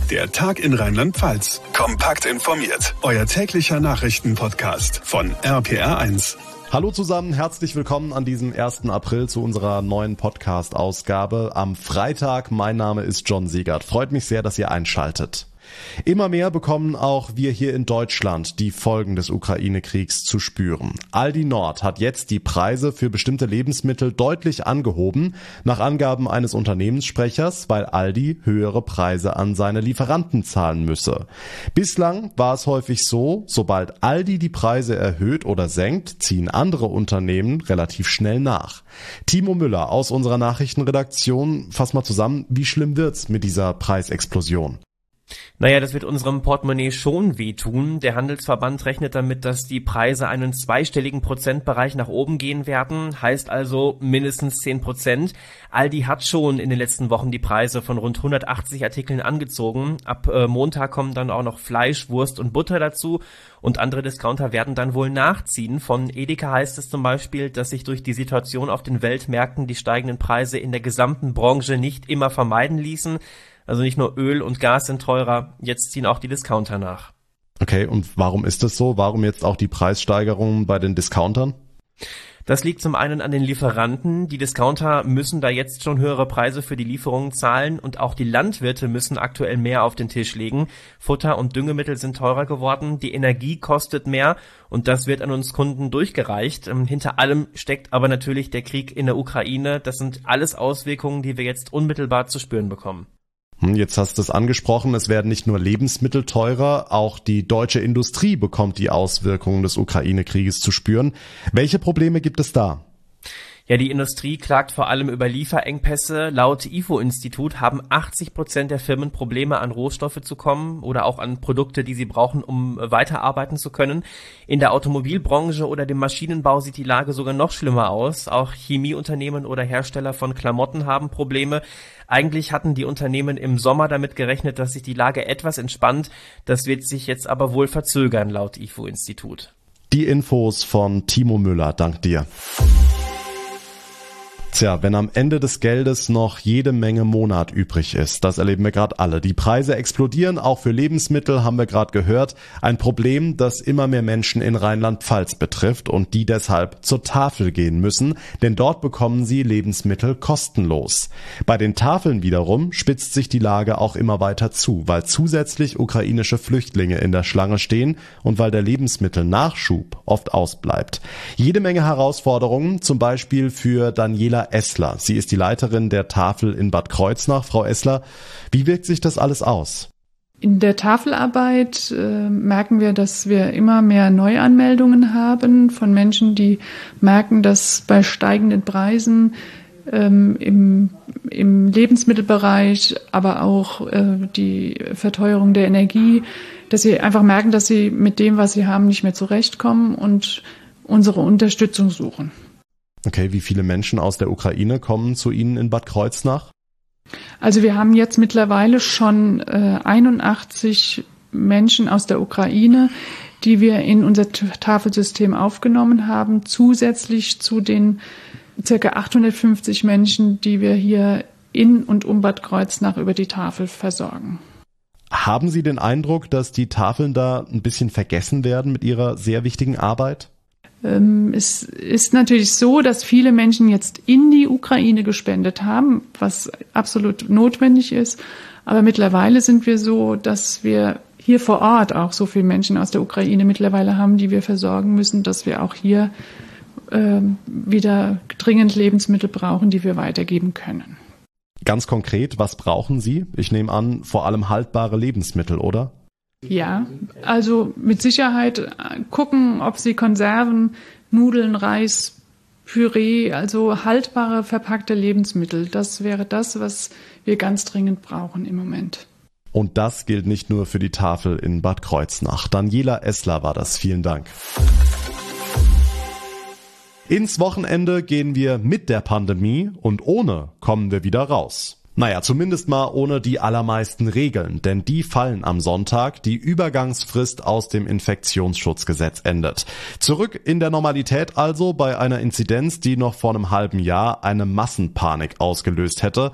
Der Tag in Rheinland-Pfalz. Kompakt informiert. Euer täglicher Nachrichtenpodcast von RPR1. Hallo zusammen, herzlich willkommen an diesem 1. April zu unserer neuen Podcast-Ausgabe am Freitag. Mein Name ist John Siegert. Freut mich sehr, dass ihr einschaltet. Immer mehr bekommen auch wir hier in Deutschland die Folgen des Ukraine-Kriegs zu spüren. Aldi Nord hat jetzt die Preise für bestimmte Lebensmittel deutlich angehoben, nach Angaben eines Unternehmenssprechers, weil Aldi höhere Preise an seine Lieferanten zahlen müsse. Bislang war es häufig so, sobald Aldi die Preise erhöht oder senkt, ziehen andere Unternehmen relativ schnell nach. Timo Müller aus unserer Nachrichtenredaktion, fass mal zusammen, wie schlimm wird's mit dieser Preisexplosion? Naja, das wird unserem Portemonnaie schon wehtun. Der Handelsverband rechnet damit, dass die Preise einen zweistelligen Prozentbereich nach oben gehen werden, heißt also mindestens 10%. Aldi hat schon in den letzten Wochen die Preise von rund 180 Artikeln angezogen. Ab Montag kommen dann auch noch Fleisch, Wurst und Butter dazu und andere Discounter werden dann wohl nachziehen. Von Edeka heißt es zum Beispiel, dass sich durch die Situation auf den Weltmärkten die steigenden Preise in der gesamten Branche nicht immer vermeiden ließen. Also nicht nur Öl und Gas sind teurer, jetzt ziehen auch die Discounter nach. Okay, und warum ist das so? Warum jetzt auch die Preissteigerungen bei den Discountern? Das liegt zum einen an den Lieferanten. Die Discounter müssen da jetzt schon höhere Preise für die Lieferungen zahlen und auch die Landwirte müssen aktuell mehr auf den Tisch legen. Futter und Düngemittel sind teurer geworden, die Energie kostet mehr und das wird an uns Kunden durchgereicht. Hinter allem steckt aber natürlich der Krieg in der Ukraine. Das sind alles Auswirkungen, die wir jetzt unmittelbar zu spüren bekommen. Jetzt hast du es angesprochen, es werden nicht nur Lebensmittel teurer, auch die deutsche Industrie bekommt die Auswirkungen des Ukraine-Krieges zu spüren. Welche Probleme gibt es da? Ja, die Industrie klagt vor allem über Lieferengpässe. Laut IFO-Institut haben 80% der Firmen Probleme, an Rohstoffe zu kommen oder auch an Produkte, die sie brauchen, um weiterarbeiten zu können. In der Automobilbranche oder dem Maschinenbau sieht die Lage sogar noch schlimmer aus. Auch Chemieunternehmen oder Hersteller von Klamotten haben Probleme. Eigentlich hatten die Unternehmen im Sommer damit gerechnet, dass sich die Lage etwas entspannt. Das wird sich jetzt aber wohl verzögern, laut IFO-Institut. Die Infos von Timo Müller, dank dir. Tja, wenn am Ende des Geldes noch jede Menge Monat übrig ist, das erleben wir gerade alle. Die Preise explodieren, auch für Lebensmittel haben wir gerade gehört. Ein Problem, das immer mehr Menschen in Rheinland-Pfalz betrifft und die deshalb zur Tafel gehen müssen, denn dort bekommen sie Lebensmittel kostenlos. Bei den Tafeln wiederum spitzt sich die Lage auch immer weiter zu, weil zusätzlich ukrainische Flüchtlinge in der Schlange stehen und weil der Lebensmittelnachschub oft ausbleibt. Jede Menge Herausforderungen, zum Beispiel für Daniela Essler. Sie ist die Leiterin der Tafel in Bad Kreuznach. Frau Essler, wie wirkt sich das alles aus? In der Tafelarbeit merken wir, dass wir immer mehr Neuanmeldungen haben von Menschen, die merken, dass bei steigenden Preisen im Lebensmittelbereich, aber auch die Verteuerung der Energie, dass sie einfach merken, dass sie mit dem, was sie haben, nicht mehr zurechtkommen und unsere Unterstützung suchen. Okay, wie viele Menschen aus der Ukraine kommen zu Ihnen in Bad Kreuznach? Also wir haben jetzt mittlerweile schon 81 Menschen aus der Ukraine, die wir in unser Tafelsystem aufgenommen haben, zusätzlich zu den ca. 850 Menschen, die wir hier in und um Bad Kreuznach über die Tafel versorgen. Haben Sie den Eindruck, dass die Tafeln da ein bisschen vergessen werden mit ihrer sehr wichtigen Arbeit? Es ist natürlich so, dass viele Menschen jetzt in die Ukraine gespendet haben, was absolut notwendig ist. Aber mittlerweile sind wir so, dass wir hier vor Ort auch so viele Menschen aus der Ukraine mittlerweile haben, die wir versorgen müssen, dass wir auch hier wieder dringend Lebensmittel brauchen, die wir weitergeben können. Ganz konkret, was brauchen Sie? Ich nehme an, vor allem haltbare Lebensmittel, oder? Ja, also mit Sicherheit gucken, ob Sie Konserven, Nudeln, Reis, Püree, also haltbare, verpackte Lebensmittel. Das wäre das, was wir ganz dringend brauchen im Moment. Und das gilt nicht nur für die Tafel in Bad Kreuznach. Daniela Essler war das. Vielen Dank. Ins Wochenende gehen wir mit der Pandemie und ohne kommen wir wieder raus. Naja, zumindest mal ohne die allermeisten Regeln, denn die fallen am Sonntag. Die Übergangsfrist aus dem Infektionsschutzgesetz endet. Zurück in der Normalität also bei einer Inzidenz, die noch vor einem halben Jahr eine Massenpanik ausgelöst hätte.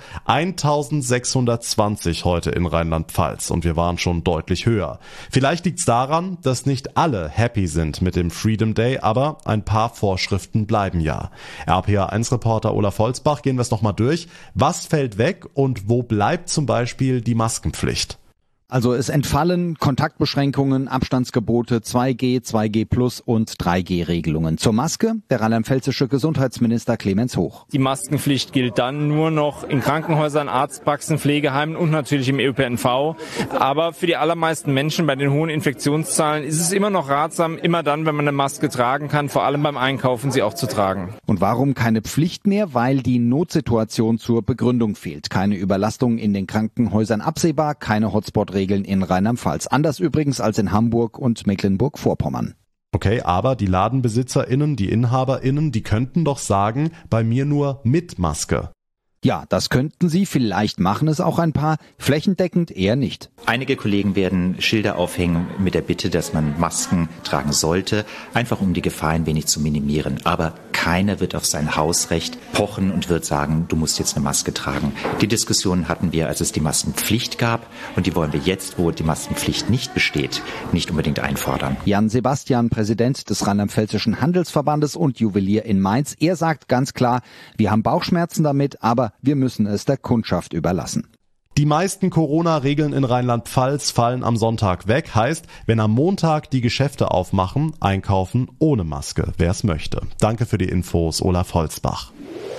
1620 heute in Rheinland-Pfalz und wir waren schon deutlich höher. Vielleicht liegt's daran, dass nicht alle happy sind mit dem Freedom Day, aber ein paar Vorschriften bleiben ja. RPA1-Reporter Olaf Holzbach, gehen wir es nochmal durch. Was fällt weg? Und wo bleibt zum Beispiel die Maskenpflicht? Also es entfallen Kontaktbeschränkungen, Abstandsgebote, 2G, 2G+ und 3G-Regelungen. Zur Maske der rheinland-pfälzische Gesundheitsminister Clemens Hoch. Die Maskenpflicht gilt dann nur noch in Krankenhäusern, Arztpraxen, Pflegeheimen und natürlich im ÖPNV. Aber für die allermeisten Menschen bei den hohen Infektionszahlen ist es immer noch ratsam, immer dann, wenn man eine Maske tragen kann, vor allem beim Einkaufen sie auch zu tragen. Und warum keine Pflicht mehr? Weil die Notsituation zur Begründung fehlt. Keine Überlastung in den Krankenhäusern absehbar, keine Hotspot-Regeln in Rheinland-Pfalz. Anders übrigens als in Hamburg und Mecklenburg-Vorpommern. Okay, aber die LadenbesitzerInnen, die InhaberInnen, die könnten doch sagen, bei mir nur mit Maske. Ja, das könnten sie, vielleicht machen es auch ein paar, flächendeckend eher nicht. Einige Kollegen werden Schilder aufhängen mit der Bitte, dass man Masken tragen sollte, einfach um die Gefahr ein wenig zu minimieren. Aber keiner wird auf sein Hausrecht pochen und wird sagen, du musst jetzt eine Maske tragen. Die Diskussion hatten wir, als es die Maskenpflicht gab, und die wollen wir jetzt, wo die Maskenpflicht nicht besteht, nicht unbedingt einfordern. Jan Sebastian, Präsident des Rheinland-Pfälzischen Handelsverbandes und Juwelier in Mainz, er sagt ganz klar, wir haben Bauchschmerzen damit, aber wir müssen es der Kundschaft überlassen. Die meisten Corona-Regeln in Rheinland-Pfalz fallen am Sonntag weg. Heißt, wenn am Montag die Geschäfte aufmachen, einkaufen ohne Maske, wer es möchte. Danke für die Infos, Olaf Holzbach.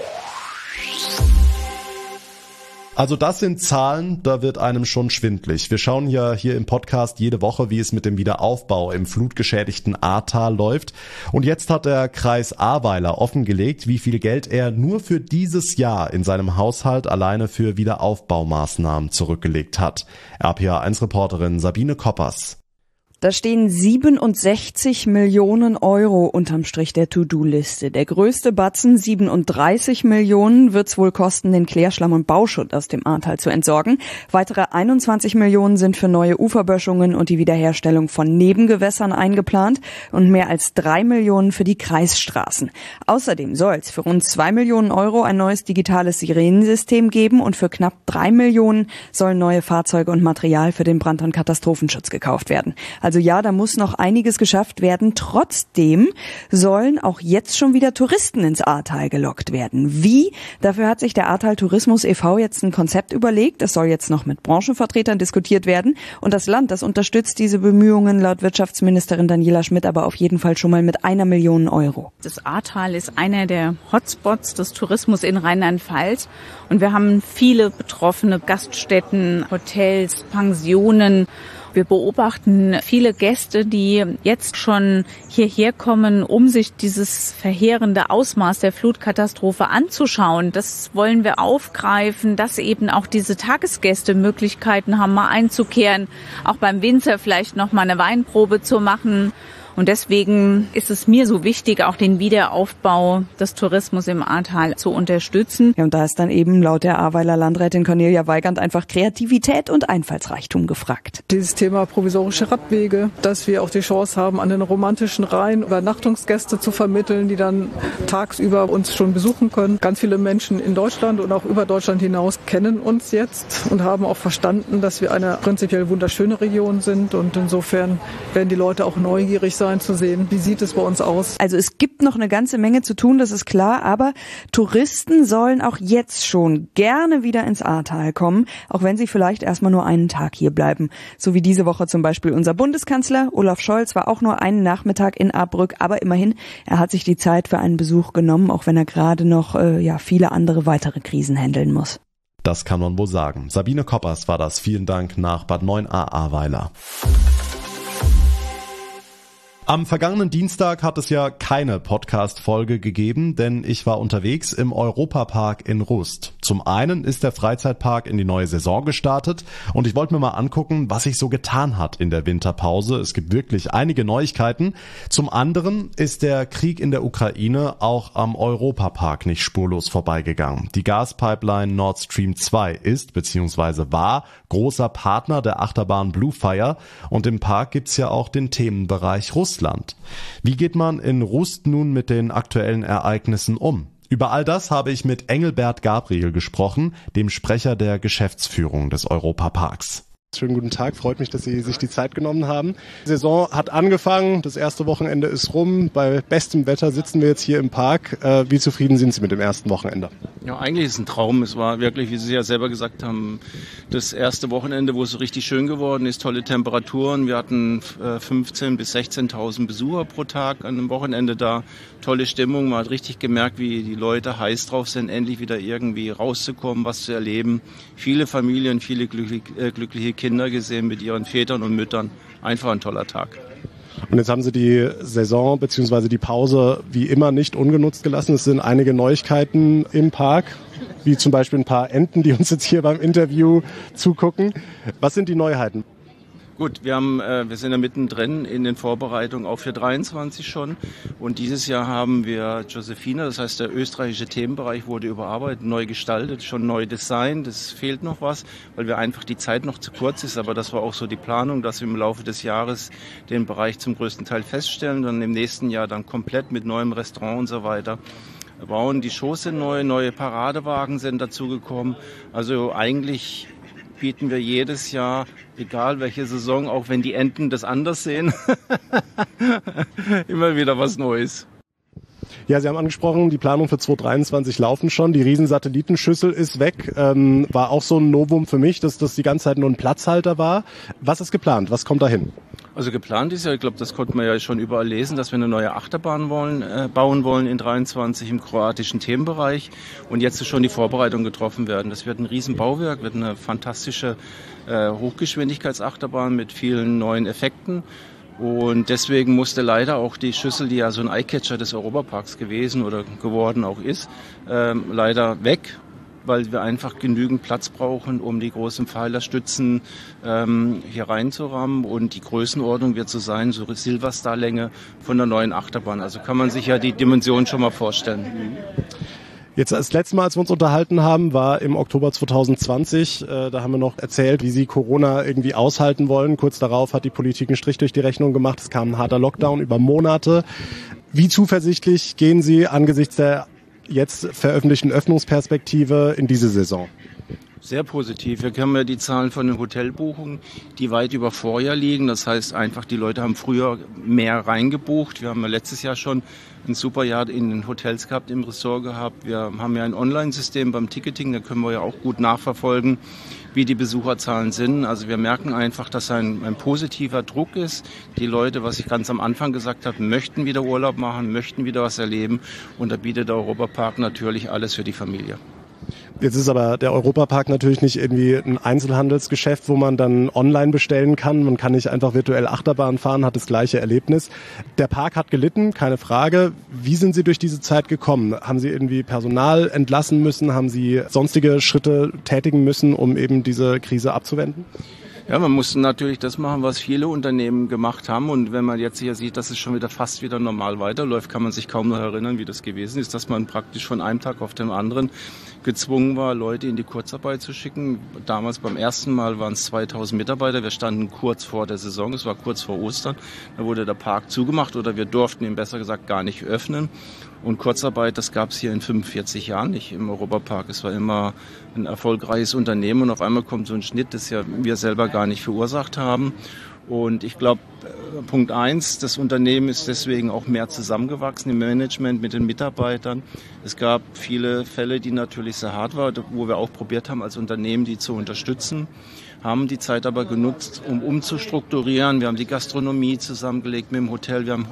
Also das sind Zahlen, da wird einem schon schwindlig. Wir schauen ja hier im Podcast jede Woche, wie es mit dem Wiederaufbau im flutgeschädigten Ahrtal läuft. Und jetzt hat der Kreis Ahrweiler offengelegt, wie viel Geld er nur für dieses Jahr in seinem Haushalt alleine für Wiederaufbaumaßnahmen zurückgelegt hat. RPA1-Reporterin Sabine Koppers. Da stehen 67 Millionen Euro unterm Strich der To-Do-Liste. Der größte Batzen, 37 Millionen, wird's wohl kosten, den Klärschlamm und Bauschutt aus dem Ahrtal zu entsorgen. Weitere 21 Millionen sind für neue Uferböschungen und die Wiederherstellung von Nebengewässern eingeplant und mehr als 3 Millionen für die Kreisstraßen. Außerdem soll's für rund 2 Millionen Euro ein neues digitales Sirenensystem geben und für knapp 3 Millionen sollen neue Fahrzeuge und Material für den Brand- und Katastrophenschutz gekauft werden. Also ja, da muss noch einiges geschafft werden. Trotzdem sollen auch jetzt schon wieder Touristen ins Ahrtal gelockt werden. Wie? Dafür hat sich der Ahrtal Tourismus e.V. jetzt ein Konzept überlegt. Es soll jetzt noch mit Branchenvertretern diskutiert werden. Und das Land, das unterstützt diese Bemühungen laut Wirtschaftsministerin Daniela Schmidt aber auf jeden Fall schon mal mit 1 Million Euro. Das Ahrtal ist einer der Hotspots des Tourismus in Rheinland-Pfalz. Und wir haben viele betroffene Gaststätten, Hotels, Pensionen. Wir beobachten viele Gäste, die jetzt schon hierher kommen, um sich dieses verheerende Ausmaß der Flutkatastrophe anzuschauen. Das wollen wir aufgreifen, dass eben auch diese Tagesgäste Möglichkeiten haben, mal einzukehren, auch beim Winzer vielleicht noch mal eine Weinprobe zu machen. Und deswegen ist es mir so wichtig, auch den Wiederaufbau des Tourismus im Ahrtal zu unterstützen. Ja, und da ist dann eben laut der Ahrweiler Landrätin Cornelia Weigand einfach Kreativität und Einfallsreichtum gefragt. Dieses Thema provisorische Radwege, dass wir auch die Chance haben, an den romantischen Rhein Übernachtungsgäste zu vermitteln, die dann tagsüber uns schon besuchen können. Ganz viele Menschen in Deutschland und auch über Deutschland hinaus kennen uns jetzt und haben auch verstanden, dass wir eine prinzipiell wunderschöne Region sind. Und insofern werden die Leute auch neugierig sein zu sehen, wie sieht es bei uns aus. Also es gibt noch eine ganze Menge zu tun, das ist klar, aber Touristen sollen auch jetzt schon gerne wieder ins Ahrtal kommen, auch wenn sie vielleicht erstmal nur einen Tag hier bleiben. So wie diese Woche zum Beispiel unser Bundeskanzler Olaf Scholz war auch nur einen Nachmittag in Ahrbrück, aber immerhin, er hat sich die Zeit für einen Besuch genommen, auch wenn er gerade noch viele andere weitere Krisen handeln muss. Das kann man wohl sagen. Sabine Koppers war das. Vielen Dank nach Bad 9a Ahrweiler. Am vergangenen Dienstag hat es ja keine Podcast-Folge gegeben, denn ich war unterwegs im Europapark in Rust. Zum einen ist der Freizeitpark in die neue Saison gestartet und ich wollte mir mal angucken, was sich so getan hat in der Winterpause. Es gibt wirklich einige Neuigkeiten. Zum anderen ist der Krieg in der Ukraine auch am Europapark nicht spurlos vorbeigegangen. Die Gaspipeline Nord Stream 2 ist bzw. war großer Partner der Achterbahn Bluefire und im Park gibt's ja auch den Themenbereich Russland. Wie geht man in Rust nun mit den aktuellen Ereignissen um? Über all das habe ich mit Engelbert Gabriel gesprochen, dem Sprecher der Geschäftsführung des Europaparks. Schönen guten Tag, freut mich, dass Sie sich die Zeit genommen haben. Die Saison hat angefangen, das erste Wochenende ist rum. Bei bestem Wetter sitzen wir jetzt hier im Park. Wie zufrieden sind Sie mit dem ersten Wochenende? Ja, eigentlich ist es ein Traum. Es war wirklich, wie Sie ja selber gesagt haben, das erste Wochenende, wo es so richtig schön geworden ist, tolle Temperaturen. Wir hatten 15.000 bis 16.000 Besucher pro Tag an einem Wochenende da. Tolle Stimmung, man hat richtig gemerkt, wie die Leute heiß drauf sind, endlich wieder irgendwie rauszukommen, was zu erleben. Viele Familien, viele glückliche Kinder gesehen mit ihren Vätern und Müttern. Einfach ein toller Tag. Und jetzt haben Sie die Saison bzw. die Pause wie immer nicht ungenutzt gelassen. Es sind einige Neuigkeiten im Park, wie zum Beispiel ein paar Enten, die uns jetzt hier beim Interview zugucken. Was sind die Neuheiten? Gut, wir sind ja mittendrin in den Vorbereitungen auch für 23 schon. Und dieses Jahr haben wir Josephina, das heißt der österreichische Themenbereich wurde überarbeitet, neu gestaltet, schon neu designt. Es fehlt noch was, weil wir einfach die Zeit noch zu kurz ist. Aber das war auch so die Planung, dass wir im Laufe des Jahres den Bereich zum größten Teil feststellen. Dann im nächsten Jahr dann komplett mit neuem Restaurant und so weiter bauen. Die Shows sind neu, neue Paradewagen sind dazugekommen. Also eigentlich bieten wir jedes Jahr, egal welche Saison, auch wenn die Enten das anders sehen, immer wieder was Neues. Ja, Sie haben angesprochen, die Planung für 2023 laufen schon. Die Riesensatellitenschüssel ist weg. War auch so ein Novum für mich, dass das die ganze Zeit nur ein Platzhalter war. Was ist geplant? Was kommt dahin? Also geplant ist ja, ich glaube, das konnte man ja schon überall lesen, dass wir eine neue Achterbahn bauen wollen in 23 im kroatischen Themenbereich und jetzt ist schon die Vorbereitung getroffen werden. Das wird ein Riesenbauwerk, wird eine fantastische Hochgeschwindigkeitsachterbahn mit vielen neuen Effekten. Und deswegen musste leider auch die Schüssel, die ja so ein Eyecatcher des Europaparks gewesen oder geworden auch ist, leider weg, weil wir einfach genügend Platz brauchen, um die großen Pfeilerstützen hier reinzurammen. Und die Größenordnung wird so sein, so Silverstar-Länge von der neuen Achterbahn. Also kann man sich ja die Dimension schon mal vorstellen. Jetzt das letzte Mal, als wir uns unterhalten haben, war im Oktober 2020. Da haben wir noch erzählt, wie Sie Corona irgendwie aushalten wollen. Kurz darauf hat die Politik einen Strich durch die Rechnung gemacht. Es kam ein harter Lockdown über Monate. Wie zuversichtlich gehen Sie angesichts der jetzt veröffentlichten Öffnungsperspektive in diese Saison? Sehr positiv. Wir haben ja die Zahlen von den Hotelbuchungen, die weit über Vorjahr liegen. Das heißt einfach, die Leute haben früher mehr reingebucht. Wir haben ja letztes Jahr schon ein super Jahr in den Hotels gehabt, im Ressort gehabt. Wir haben ja ein Online-System beim Ticketing, da können wir ja auch gut nachverfolgen, wie die Besucherzahlen sind. Also wir merken einfach, dass ein positiver Druck ist. Die Leute, was ich ganz am Anfang gesagt habe, möchten wieder Urlaub machen, möchten wieder was erleben. Und da bietet der Europapark natürlich alles für die Familie. Jetzt ist aber der Europapark natürlich nicht irgendwie ein Einzelhandelsgeschäft, wo man dann online bestellen kann. Man kann nicht einfach virtuell Achterbahn fahren, hat das gleiche Erlebnis. Der Park hat gelitten, keine Frage. Wie sind Sie durch diese Zeit gekommen? Haben Sie irgendwie Personal entlassen müssen? Haben Sie sonstige Schritte tätigen müssen, um eben diese Krise abzuwenden? Ja, man musste natürlich das machen, was viele Unternehmen gemacht haben. Und wenn man jetzt hier sieht, dass es schon wieder fast wieder normal weiterläuft, kann man sich kaum noch erinnern, wie das gewesen ist, dass man praktisch von einem Tag auf den anderen gezwungen war, Leute in die Kurzarbeit zu schicken. Damals beim ersten Mal waren es 2000 Mitarbeiter. Wir standen kurz vor der Saison, es war kurz vor Ostern. Da wurde der Park zugemacht oder wir durften ihn besser gesagt gar nicht öffnen. Und Kurzarbeit, das gab es hier in 45 Jahren nicht im Europapark. Es war immer ein erfolgreiches Unternehmen und auf einmal kommt so ein Schnitt, das ja wir selber gar nicht verursacht haben. Und ich glaube, Punkt 1, das Unternehmen ist deswegen auch mehr zusammengewachsen im Management mit den Mitarbeitern. Es gab viele Fälle, die natürlich sehr hart waren, wo wir auch probiert haben, als Unternehmen die zu unterstützen, haben die Zeit aber genutzt, um umzustrukturieren. Wir haben die Gastronomie zusammengelegt mit dem Hotel, wir haben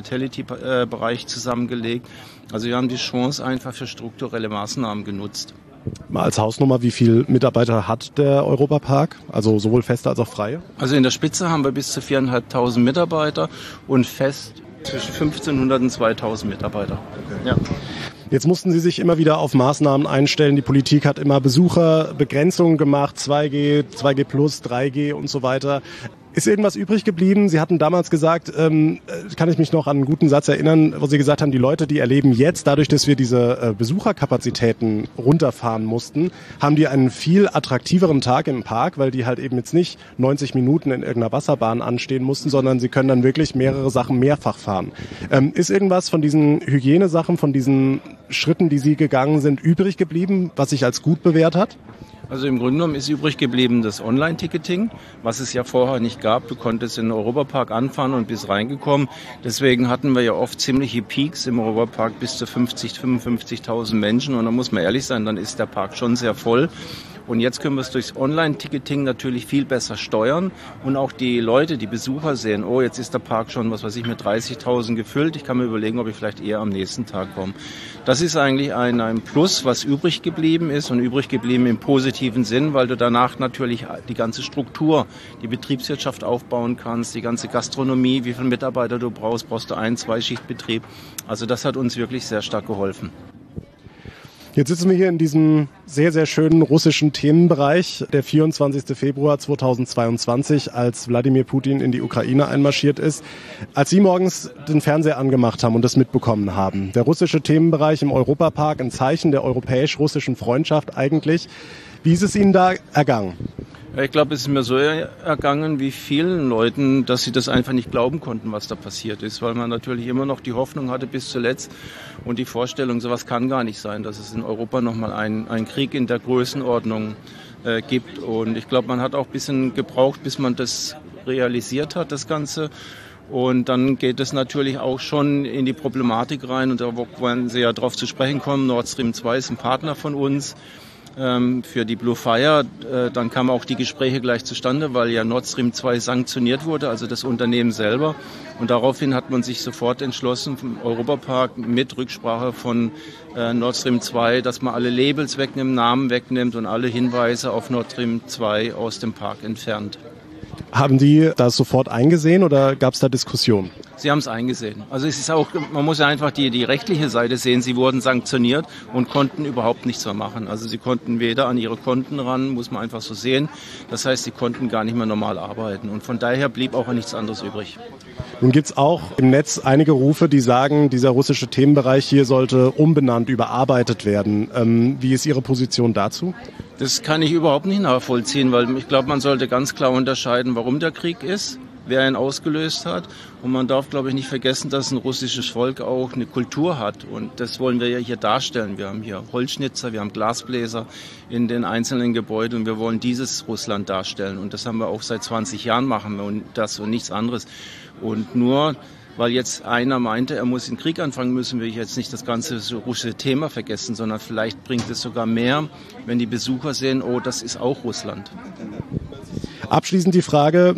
Hospitality-Bereich zusammengelegt. Also wir haben die Chance einfach für strukturelle Maßnahmen genutzt. Mal als Hausnummer, wie viele Mitarbeiter hat der Europapark? Also sowohl feste als auch freie? Also in der Spitze haben wir bis zu 4.500 Mitarbeiter und fest zwischen 1.500 und 2.000 Mitarbeiter. Okay. Ja. Jetzt mussten Sie sich immer wieder auf Maßnahmen einstellen. Die Politik hat immer Besucherbegrenzungen gemacht, 2G, 2G+, 3G und so weiter. Ist irgendwas übrig geblieben? Sie hatten damals gesagt, kann ich mich noch an einen guten Satz erinnern, wo Sie gesagt haben, die Leute, die erleben jetzt, dadurch, dass wir diese Besucherkapazitäten runterfahren mussten, haben die einen viel attraktiveren Tag im Park, weil die halt eben jetzt nicht 90 Minuten in irgendeiner Wasserbahn anstehen mussten, sondern sie können dann wirklich mehrere Sachen mehrfach fahren. Ist irgendwas von diesen Hygienesachen, von diesen Schritten, die Sie gegangen sind, übrig geblieben, was sich als gut bewährt hat? Also im Grunde genommen ist übrig geblieben das Online-Ticketing, was es ja vorher nicht gab. Du konntest in den Europapark anfahren und bist reingekommen. Deswegen hatten wir ja oft ziemliche Peaks im Europapark, bis zu 55.000 Menschen. Und da muss man ehrlich sein, dann ist der Park schon sehr voll. Und jetzt können wir es durchs Online-Ticketing natürlich viel besser steuern und auch die Leute, die Besucher sehen, oh, jetzt ist der Park schon, was weiß ich, mit 30.000 gefüllt. Ich kann mir überlegen, ob ich vielleicht eher am nächsten Tag komme. Das ist eigentlich ein Plus, was übrig geblieben ist und übrig geblieben im positiven Sinn, weil du danach natürlich die ganze Struktur, die Betriebswirtschaft aufbauen kannst, die ganze Gastronomie, wie viele Mitarbeiter du brauchst du 1-2 Schichtbetrieb. Also das hat uns wirklich sehr stark geholfen. Jetzt sitzen wir hier in diesem sehr, sehr schönen russischen Themenbereich, der 24. Februar 2022, als Wladimir Putin in die Ukraine einmarschiert ist. Als Sie morgens den Fernseher angemacht haben und das mitbekommen haben, der russische Themenbereich im Europapark, ein Zeichen der europäisch-russischen Freundschaft eigentlich. Wie ist es Ihnen da ergangen? Ich glaube, es ist mir so ergangen wie vielen Leuten, dass sie das einfach nicht glauben konnten, was da passiert ist, weil man natürlich immer noch die Hoffnung hatte bis zuletzt und die Vorstellung, sowas kann gar nicht sein, dass es in Europa nochmal einen Krieg in der Größenordnung gibt. Und ich glaube, man hat auch ein bisschen gebraucht, bis man das realisiert hat, das Ganze. Und dann geht es natürlich auch schon in die Problematik rein und da wollen Sie ja drauf zu sprechen kommen. Nord Stream 2 ist ein Partner von uns. Für die Blue Fire, dann kamen auch die Gespräche gleich zustande, weil ja Nord Stream 2 sanktioniert wurde, also das Unternehmen selber. Und daraufhin hat man sich sofort entschlossen, vom Europapark mit Rücksprache von Nord Stream 2, dass man alle Labels wegnimmt, Namen wegnimmt und alle Hinweise auf Nord Stream 2 aus dem Park entfernt. Haben die das sofort eingesehen oder gab es da Diskussionen? Sie haben es eingesehen. Also es ist auch, man muss ja einfach die rechtliche Seite sehen. Sie wurden sanktioniert und konnten überhaupt nichts mehr machen. Also sie konnten weder an ihre Konten ran, muss man einfach so sehen. Das heißt, sie konnten gar nicht mehr normal arbeiten. Und von daher blieb auch nichts anderes übrig. Nun gibt es auch im Netz einige Rufe, die sagen, dieser russische Themenbereich hier sollte umbenannt, überarbeitet werden. Wie ist Ihre Position dazu? Das kann ich überhaupt nicht nachvollziehen, weil ich glaube, man sollte ganz klar unterscheiden, warum der Krieg ist, wer ihn ausgelöst hat. Und man darf, glaube ich, nicht vergessen, dass ein russisches Volk auch eine Kultur hat. Und das wollen wir ja hier darstellen. Wir haben hier Holzschnitzer, wir haben Glasbläser in den einzelnen Gebäuden und wir wollen dieses Russland darstellen. Und das haben wir auch seit 20 Jahren machen wir und das und nichts anderes. Und nur weil jetzt einer meinte, er muss den Krieg anfangen, müssen wir jetzt nicht das ganze russische Thema vergessen, sondern vielleicht bringt es sogar mehr, wenn die Besucher sehen, oh, das ist auch Russland. Abschließend die Frage,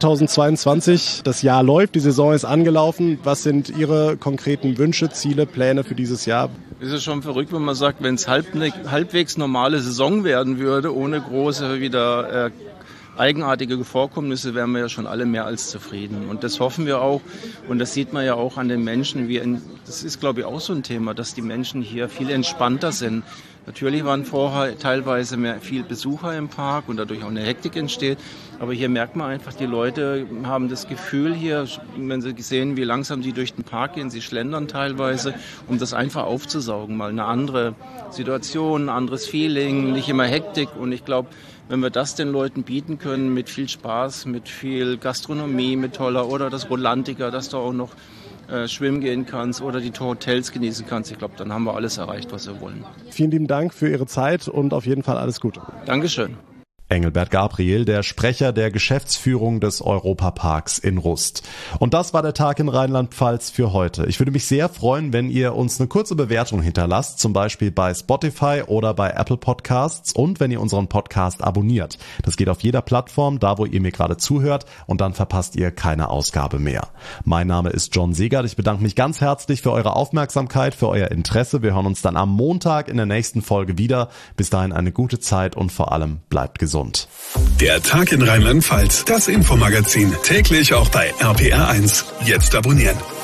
2022, das Jahr läuft, die Saison ist angelaufen. Was sind Ihre konkreten Wünsche, Ziele, Pläne für dieses Jahr? Es ist schon verrückt, wenn man sagt, wenn es halbwegs normale Saison werden würde, ohne große wieder eigenartige Vorkommnisse, wären wir ja schon alle mehr als zufrieden. Und das hoffen wir auch. Und das sieht man ja auch an den Menschen. Das ist, glaube ich, auch so ein Thema, dass die Menschen hier viel entspannter sind. Natürlich waren vorher teilweise viel Besucher im Park und dadurch auch eine Hektik entsteht. Aber hier merkt man einfach, die Leute haben das Gefühl hier, wenn sie sehen, wie langsam die durch den Park gehen, sie schlendern teilweise, um das einfach aufzusaugen. Mal eine andere Situation, ein anderes Feeling, nicht immer Hektik. Und ich glaube, wenn wir das den Leuten bieten können, mit viel Spaß, mit viel Gastronomie, mit toller oder das Rolantica, dass du auch noch schwimmen gehen kannst oder die Hotels genießen kannst, ich glaube, dann haben wir alles erreicht, was wir wollen. Vielen lieben Dank für Ihre Zeit und auf jeden Fall alles Gute. Dankeschön. Engelbert Gabriel, der Sprecher der Geschäftsführung des Europaparks in Rust. Und das war der Tag in Rheinland-Pfalz für heute. Ich würde mich sehr freuen, wenn ihr uns eine kurze Bewertung hinterlasst, zum Beispiel bei Spotify oder bei Apple Podcasts, und wenn ihr unseren Podcast abonniert. Das geht auf jeder Plattform, da wo ihr mir gerade zuhört, und dann verpasst ihr keine Ausgabe mehr. Mein Name ist John Segert. Ich bedanke mich ganz herzlich für eure Aufmerksamkeit, für euer Interesse. Wir hören uns dann am Montag in der nächsten Folge wieder. Bis dahin eine gute Zeit und vor allem bleibt gesund. Der Tag in Rheinland-Pfalz, das Infomagazin, täglich auch bei RPR1. Jetzt abonnieren.